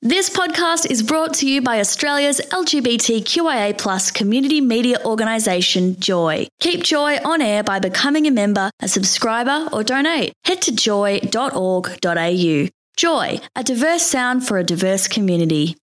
This podcast is brought to you by Australia's LGBTQIA+ community media organisation, Joy. Keep Joy on air by becoming a member, a subscriber or donate. Head to joy.org.au. Joy, a diverse sound for a diverse community.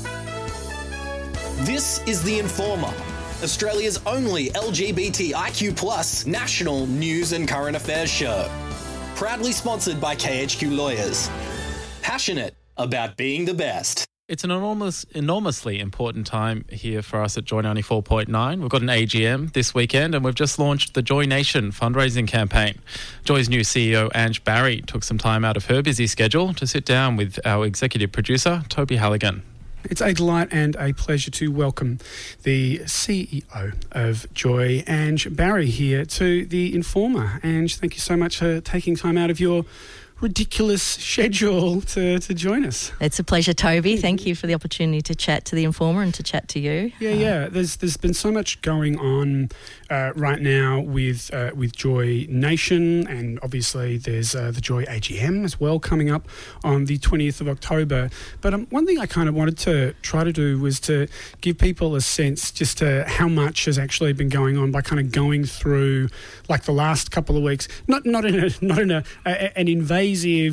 This is The Informer, Australia's only LGBTIQ+ national news and current affairs show. Proudly sponsored by KHQ Lawyers. Passionate about being the best. It's an enormously important time here for us at Joy 94.9. We've got an AGM this weekend and we've just launched the Joy Nation fundraising campaign. Joy's new CEO, Ange Barry, took some time out of her busy schedule to sit down with our executive producer, Toby Halligan. It's a delight and a pleasure to welcome the CEO of Joy, Ange Barry, here to The Informer. Ange, thank you so much for taking time out of your ridiculous schedule to join us. It's a pleasure, Toby. Thank you for the opportunity to chat to The Informer and to chat to you. Yeah. There's been so much going on right now with Joy Nation, and obviously there's the Joy AGM as well coming up on the 20th of October. But one thing I kind of wanted to try to do was to give people a sense just to how much has actually been going on by kind of going through like the last couple of weeks, not in an invasive,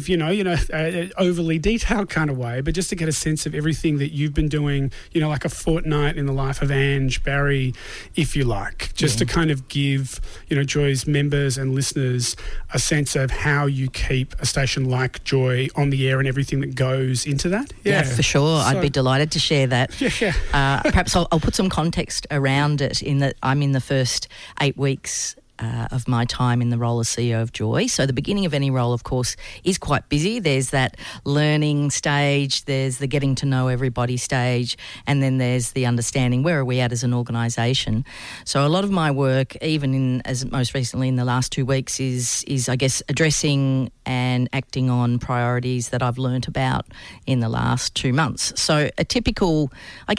overly detailed kind of way, but just to get a sense of everything that you've been doing, like a fortnight in the life of Ange Barry, if you like, just to kind of give, Joy's members and listeners a sense of how you keep a station like Joy on the air and everything that goes into that. Yeah, for sure. I'd be delighted to share that. Yeah. Perhaps I'll put some context around it in that I'm in the first 8 weeks of my time in the role as CEO of Joy. So the beginning of any role, of course, is quite busy. There's that learning stage, there's the getting to know everybody stage, and then there's the understanding where are we at as an organisation. So a lot of my work, even as most recently in the last 2 weeks, is I guess addressing and acting on priorities that I've learnt about in the last 2 months. So a typical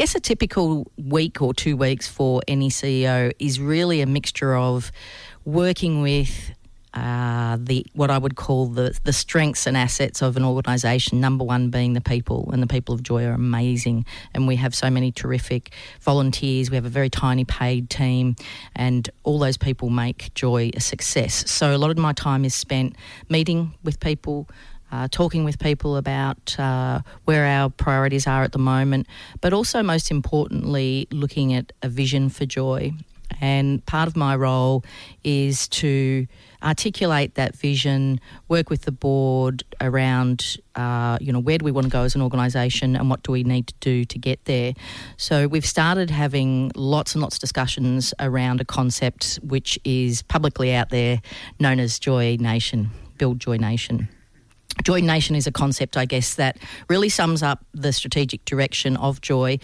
week or 2 weeks for any CEO is really a mixture of working with what I would call the strengths and assets of an organisation, number one being the people, and the people of Joy are amazing, and we have so many terrific volunteers. We have a very tiny paid team, and all those people make Joy a success. So a lot of my time is spent meeting with people, talking with people about where our priorities are at the moment, but also most importantly looking at a vision for Joy. And part of my role is to articulate that vision, work with the board around, where do we want to go as an organisation and what do we need to do to get there. So we've started having lots and lots of discussions around a concept which is publicly out there known as Joy Nation, Build Joy Nation. Joy Nation is a concept, I guess, that really sums up the strategic direction of Joy.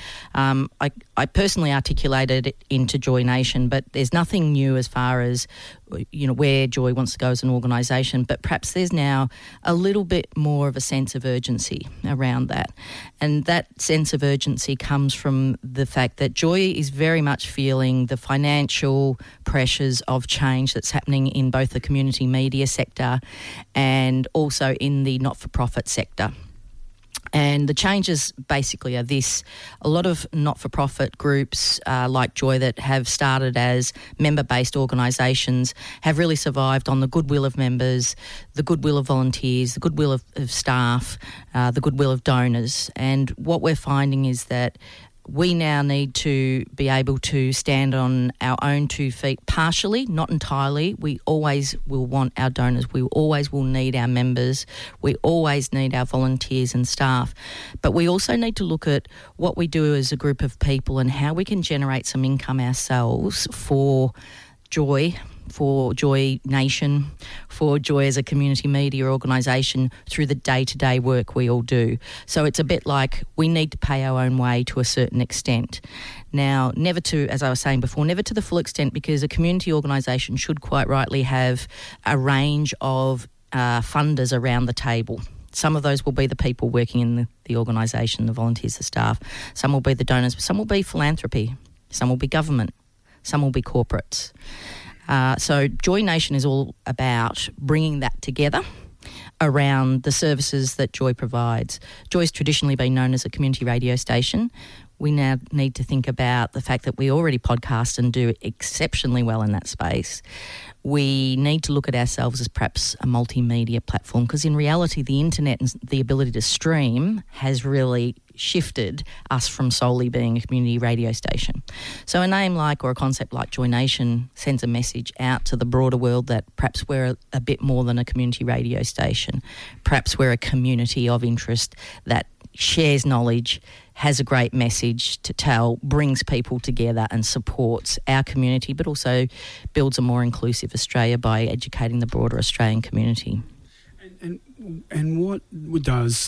I personally articulated it into Joy Nation, but there's nothing new as far as, where Joy wants to go as an organisation. But perhaps there's now a little bit more of a sense of urgency around that. And that sense of urgency comes from the fact that Joy is very much feeling the financial pressures of change that's happening in both the community media sector and also in the not-for-profit sector. And the changes basically are this. A lot of not-for-profit groups like Joy that have started as member-based organisations have really survived on the goodwill of members, the goodwill of volunteers, the goodwill of staff, the goodwill of donors. And what we're finding is that we now need to be able to stand on our own 2 feet partially, not entirely. We always will want our donors. We always will need our members. We always need our volunteers and staff. But we also need to look at what we do as a group of people and how we can generate some income ourselves for Joy, for Joy Nation, for Joy as a community media organisation through the day-to-day work we all do. So it's a bit like we need to pay our own way to a certain extent. Now, never to, as I was saying before, never to the full extent, because a community organisation should quite rightly have a range of funders around the table. Some of those will be the people working in the organisation, the volunteers, the staff. Some will be the donors. Some will be philanthropy. Some will be government. Some will be corporates. So Joy Nation is all about bringing that together around the services that Joy provides. Joy's traditionally been known as a community radio station. We now need to think about the fact that we already podcast and do exceptionally well in that space. We need to look at ourselves as perhaps a multimedia platform, because in reality the internet and the ability to stream has really shifted us from solely being a community radio station. So a name like, or a concept like Joy Nation sends a message out to the broader world that perhaps we're a bit more than a community radio station. Perhaps we're a community of interest that shares knowledge, has a great message to tell, brings people together and supports our community, but also builds a more inclusive Australia by educating the broader Australian community. And what does,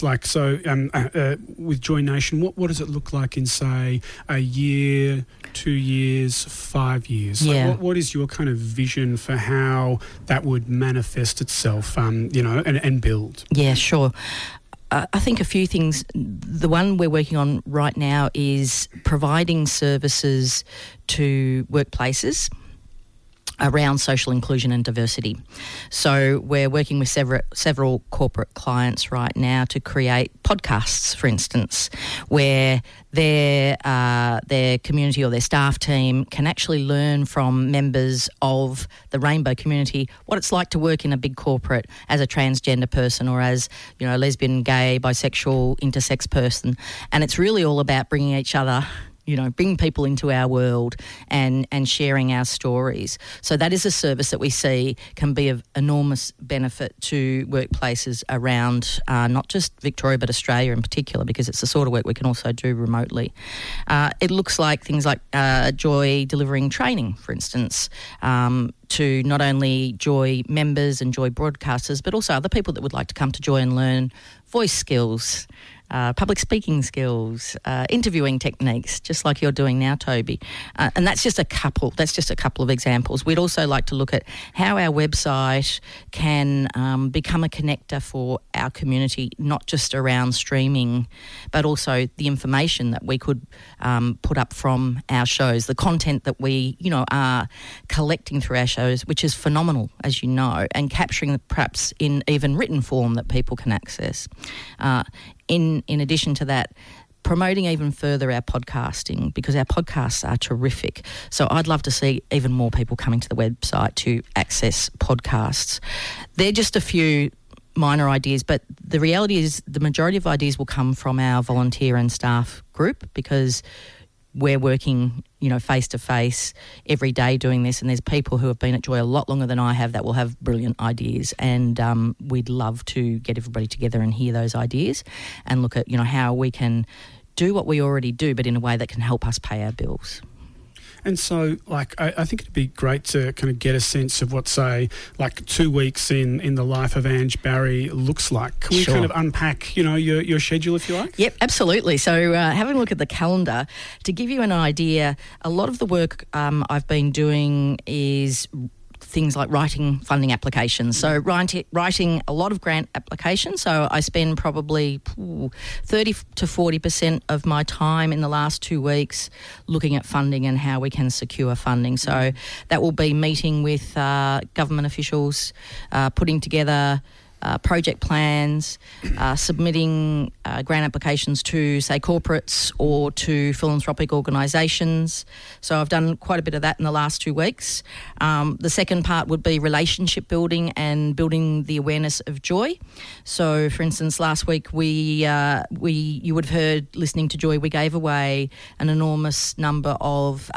with Joy Nation, what does it look like in, say, a year, 2 years, 5 years? Yeah. What is your kind of vision for how that would manifest itself, and build? Yeah, sure. I think a few things. The one we're working on right now is providing services to workplaces around social inclusion and diversity. So we're working with several corporate clients right now to create podcasts, for instance, where their community or their staff team can actually learn from members of the rainbow community what it's like to work in a big corporate as a transgender person, or as, a lesbian, gay, bisexual, intersex person. And it's really all about bringing each other, bring people into our world and sharing our stories. So that is a service that we see can be of enormous benefit to workplaces around not just Victoria but Australia in particular, because it's the sort of work we can also do remotely. It looks like things like Joy delivering training, for instance, to not only Joy members and Joy broadcasters, but also other people that would like to come to Joy and learn voice skills, public speaking skills, interviewing techniques, just like you're doing now, Toby. And that's just a couple of examples. We'd also like to look at how our website can become a connector for our community, not just around streaming, but also the information that we could put up from our shows, the content that we, are collecting through our shows, which is phenomenal, as you know, and capturing perhaps in even written form that people can access. In addition to that, promoting even further our podcasting, because our podcasts are terrific. So I'd love to see even more people coming to the website to access podcasts. They're just a few minor ideas, but the reality is the majority of ideas will come from our volunteer and staff group, because we're working, face to face every day doing this, and there's people who have been at Joy a lot longer than I have that will have brilliant ideas, and we'd love to get everybody together and hear those ideas and look at, how we can do what we already do, but in a way that can help us pay our bills. And so, I think it'd be great to kind of get a sense of what, say, 2 weeks in the life of Ange Barry looks like. Can we kind of unpack, your schedule, if you like? Yep, absolutely. So having a look at the calendar, to give you an idea, a lot of the work I've been doing is things like writing funding applications. So writing a lot of grant applications. So I spend probably 30 to 40% of my time in the last 2 weeks looking at funding and how we can secure funding. So that will be meeting with government officials, putting together project plans, submitting grant applications to, say, corporates or to philanthropic organisations. So I've done quite a bit of that in the last 2 weeks. The second part would be relationship building and building the awareness of Joy. So, for instance, last week you would have heard, listening to Joy, we gave away an enormous number of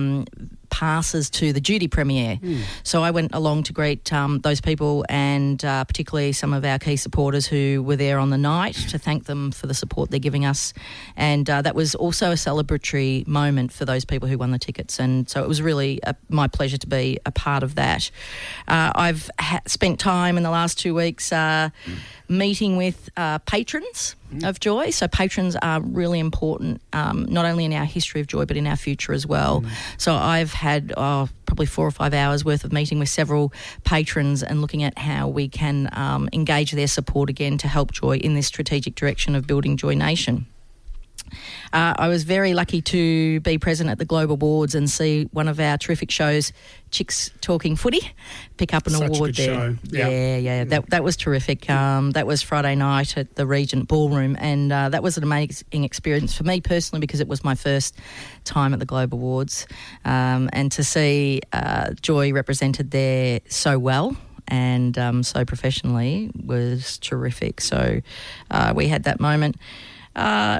passes to the Judy premiere. So I went along to greet those people, and particularly some of our key supporters who were there on the night, to thank them for the support they're giving us. And that was also a celebratory moment for those people who won the tickets. And so it was really my pleasure to be a part of that. I've spent time in the last 2 weeks meeting with patrons of Joy. So patrons are really important, not only in our history of Joy, but in our future as well. So I've had probably 4 or 5 hours worth of meeting with several patrons and looking at how we can engage their support again to help Joy in this strategic direction of building Joy Nation. I was very lucky to be present at the Globe Awards and see one of our terrific shows, Chicks Talking Footy, pick up an Such award a good there. show. Yeah. That was terrific. That was Friday night at the Regent Ballroom, and that was an amazing experience for me personally because it was my first time at the Globe Awards, and to see Joy represented there so well and so professionally was terrific. So we had that moment. I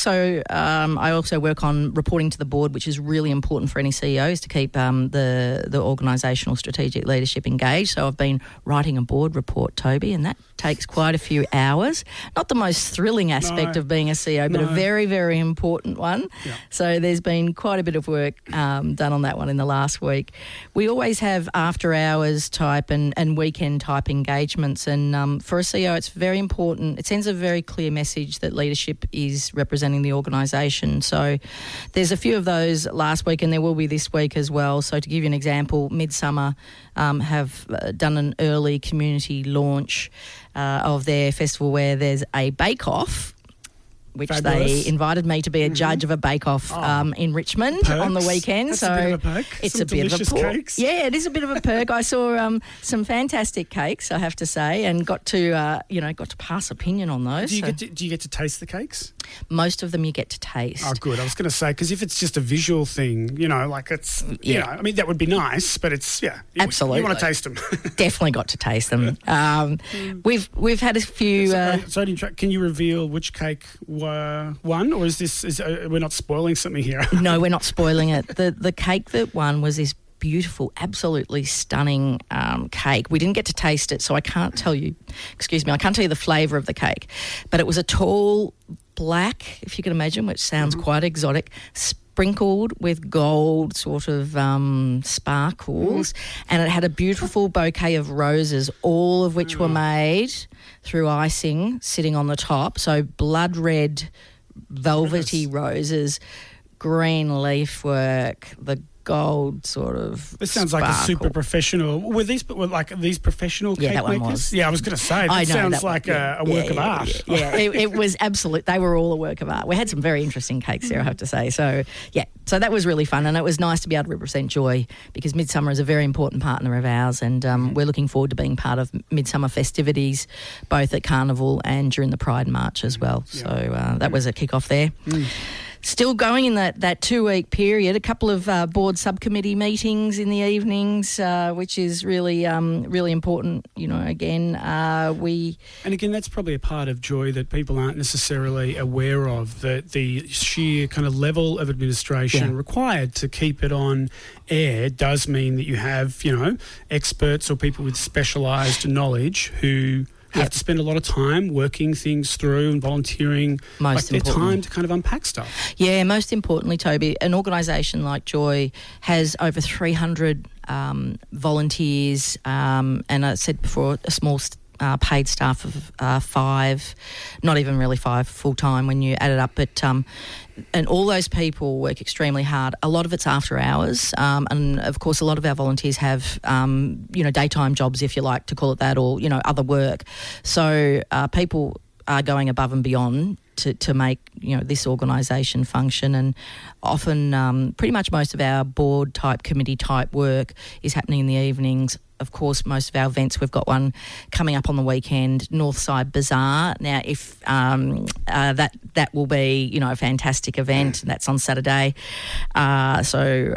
also work on reporting to the board, which is really important for any CEOs to keep the organisational strategic leadership engaged. So I've been writing a board report, Toby, and that takes quite a few hours. Not the most thrilling aspect of being a CEO, but a very, very important one. Yeah. So there's been quite a bit of work done on that one in the last week. We always have after-hours type and weekend type engagements, and for a CEO it's very important. It sends a very clear message that leadership is representing the organisation. So there's a few of those last week and there will be this week as well. So to give you an example, Midsummer have done an early community launch of their festival where there's a bake-off, which Fabulous. they invited me to be a judge of a bake-off in Richmond on the weekend. That's so a bit of a perk. it's Some a bit of a delicious perk. cakes. Yeah, it is a bit of a perk. I saw some fantastic cakes, I have to say, and got to pass opinion on those. Do you get to taste the cakes? Most of them you get to taste. Oh, good. I was going to say, because if it's just a visual thing, like it's, I mean, that would be nice, but it's, Absolutely. You want to taste them. Definitely got to taste them. We've had a few. Can you reveal which cake won, or we're not spoiling something here? No, we're not spoiling it. The cake that won was this beautiful, absolutely stunning cake. We didn't get to taste it, so I can't tell you. I can't tell you the flavour of the cake, but it was a tall black, if you can imagine, which sounds quite exotic, sprinkled with gold sort of sparkles, and it had a beautiful bouquet of roses, all of which were made through icing sitting on the top. So blood red, velvety roses, green leaf work, the gold sort of This sounds like a super professional. Were these professional cake that one makers? was. Yeah, I was going to say, that sounds like a work of art. Yeah, it was absolute. They were all a work of art. We had some very interesting cakes there, I have to say. So, so that was really fun, and it was nice to be able to represent Joy because Midsummer is a very important partner of ours, and we're looking forward to being part of Midsummer festivities, both at Carnival and during the Pride March as well. So that was a kick-off there. Still going in that 2-week period, a couple of board subcommittee meetings in the evenings, which is really really important. Again, And again, that's probably a part of Joy that people aren't necessarily aware of, that the sheer kind of level of administration required to keep it on air does mean that you have, experts or people with specialised knowledge who have to spend a lot of time working things through and volunteering their time to kind of unpack stuff. Yeah, most importantly, Toby, an organisation like Joy has over 300 volunteers, and I said before, a small paid staff of 5, not even really 5 full-time when you add it up, but and all those people work extremely hard. A lot of it's after hours, and of course a lot of our volunteers have daytime jobs, if you like to call it that, or other work. So people are going above and beyond to make this organisation function, and often pretty much most of our board type, committee type work is happening in the evenings. Of course, most of our events, we've got one coming up on the weekend, Northside Bazaar. Now, if that will be, a fantastic event. That's on Saturday. That's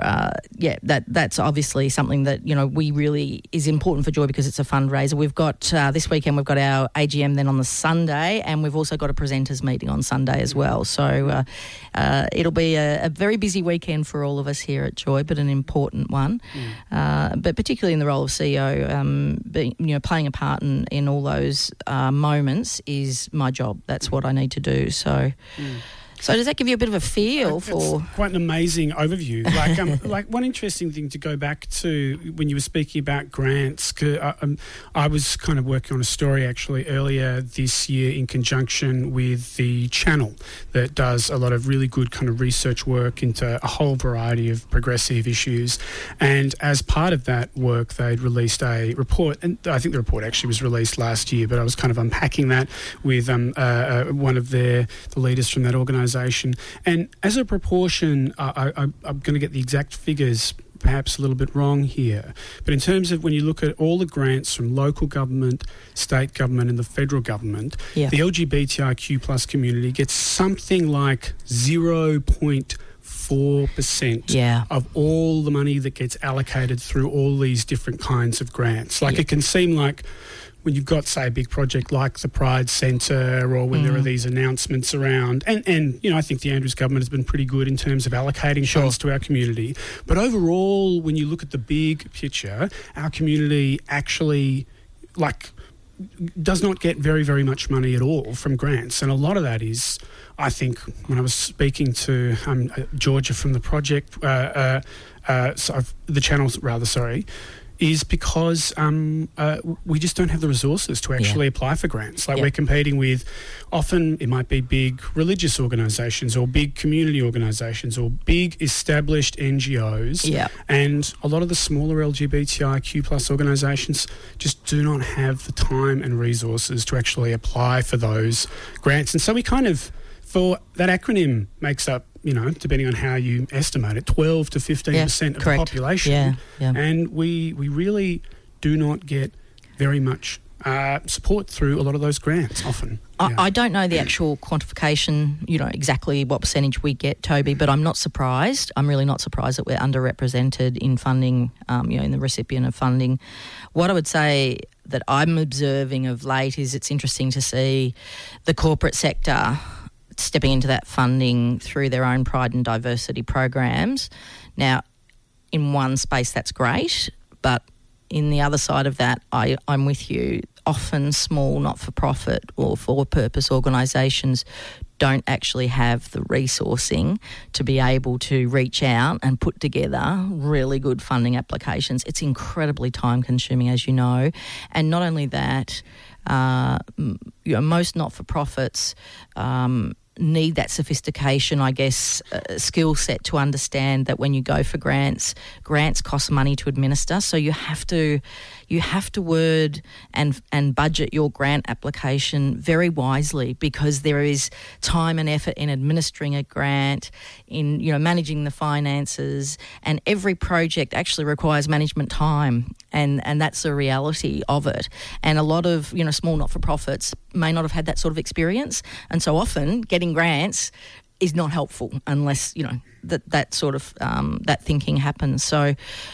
obviously something that, we really is important for Joy because it's a fundraiser. We've got, this weekend, we've got our AGM then on the Sunday, and we've also got a presenters meeting on Sunday as well. So it'll be a very busy weekend for all of us here at Joy, but an important one. But particularly in the role of CEO, playing a part in all those moments is my job. That's what I need to do. So does that give you a bit of a feel for? It's quite an amazing overview. Like one interesting thing to go back to when you were speaking about grants. I was kind of working on a story actually earlier this year in conjunction with the Channel that does a lot of really good kind of research work into a whole variety of progressive issues. And as part of that work, they'd released a report, and I think the report actually was released last year, but I was kind of unpacking that with one of the leaders from that organisation. organisation. And as a proportion, I'm going to get the exact figures perhaps a little bit wrong here. But in terms of when you look at all the grants from local government, state government and the federal government, the LGBTIQ plus community gets something like 0.4% of all the money that gets allocated through all these different kinds of grants. Like it can seem like when you've got, say, a big project like the Pride Centre or when there are these announcements around, and you know, I think the Andrews government has been pretty good in terms of allocating funds to our community. But overall, when you look at the big picture, our community actually, does not get very, very much money at all from grants. And a lot of that is, I think, when I was speaking to Georgia from the project, the channels rather, is because we just don't have the resources to actually apply for grants. We're competing with, often it might be big religious organisations or big community organisations or big established NGOs. And a lot of the smaller LGBTIQ plus organisations just do not have the time and resources to actually apply for those grants. And so we kind of, for that acronym makes up, you know, depending on how you estimate it, 12 to 15% of the population. And we really do not get very much support through a lot of those grants often. I don't know the actual quantification, you know, exactly what percentage we get, Toby, but I'm not surprised. I'm really not surprised that we're underrepresented in funding, you know, in the recipient of funding. What I would say that I'm observing of late is it's interesting to see the corporate sector stepping into that funding through their own pride and diversity programs. Now, in one space, that's great, but in the other side of that, I'm with you. Often small not-for-profit or for-purpose organisations don't actually have the resourcing to be able to reach out and put together really good funding applications. It's incredibly time-consuming, as you know. And not only that, you know, most not-for-profits need that sophistication, I guess, skill set to understand that when you go for grants cost money to administer. So you have to word and budget your grant application very wisely, because there is time and effort in administering a grant, in, you know, managing the finances, and every project actually requires management time, and that's the reality of it. And a lot of, you know, small not-for-profits may not have had that sort of experience, and so often getting grants is not helpful unless, you know, that sort of that thinking happens. So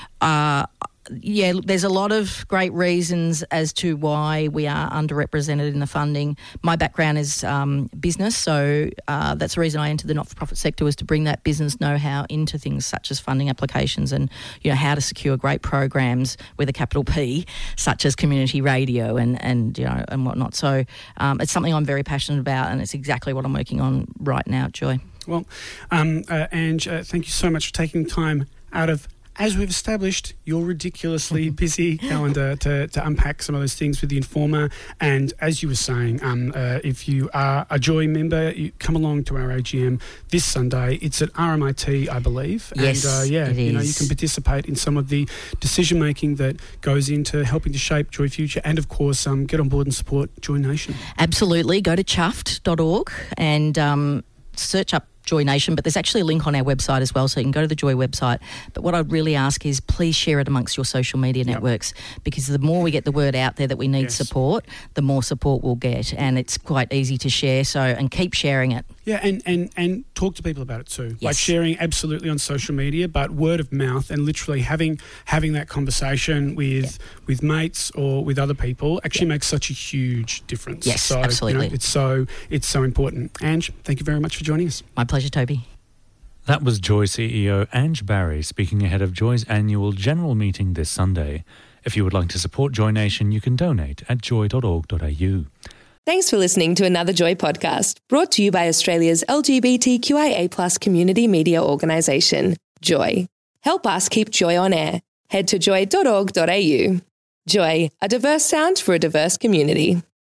there's a lot of great reasons as to why we are underrepresented in the funding. My background is business, so that's the reason I entered the not-for-profit sector, was to bring that business know-how into things such as funding applications and, you know, how to secure great programs with a capital P, such as community radio and you know, and whatnot. So it's something I'm very passionate about, and it's exactly what I'm working on right now, Joy. Well, Ange, thank you so much for taking time out of, as we've established, your ridiculously busy calendar to unpack some of those things with the Informer. And as you were saying, if you are a Joy member, you come along to our AGM this Sunday. It's at RMIT, I believe. Yes, and it is. You know, you can participate in some of the decision making that goes into helping to shape Joy Future, and of course, get on board and support Joy Nation. Absolutely. Go to chuffed.org and search up Joy Nation, but there's actually a link on our website as well, so you can go to the Joy website. But what I'd really ask is please share it amongst your social media networks, because the more we get the word out there that we need support, the more support we'll get, and it's quite easy to share, and keep sharing it. Yeah, and talk to people about it too. Like sharing absolutely on social media, but word of mouth and literally having that conversation with mates or with other people actually makes such a huge difference. Yes, so, absolutely. You know, it's so important. Ange, thank you very much for joining us. My pleasure, Toby. That was Joy CEO Ange Barry speaking ahead of Joy's annual general meeting this Sunday. If you would like to support Joy Nation, you can donate at joy.org.au. Thanks for listening to another Joy podcast, brought to you by Australia's LGBTQIA+ community media organisation, Joy. Help us keep Joy on air. Head to joy.org.au. Joy, a diverse sound for a diverse community.